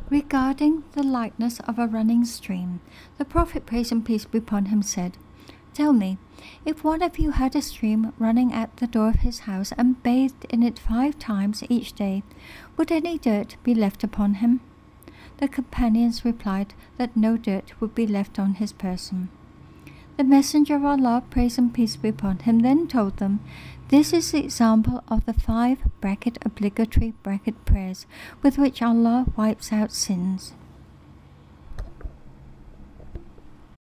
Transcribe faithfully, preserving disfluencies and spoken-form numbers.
Regarding the likeness of a running stream, the Prophet, praise and peace be upon him, said, "Tell me, if one of you had a stream running at the door of his house and bathed in it five times each day, would any dirt be left upon him?" The companions replied that no dirt would be left on his person. The Messenger of Allah, praise and peace be upon him, then told them, "This is the example of the five bracket obligatory bracket prayers with which Allah wipes out sins.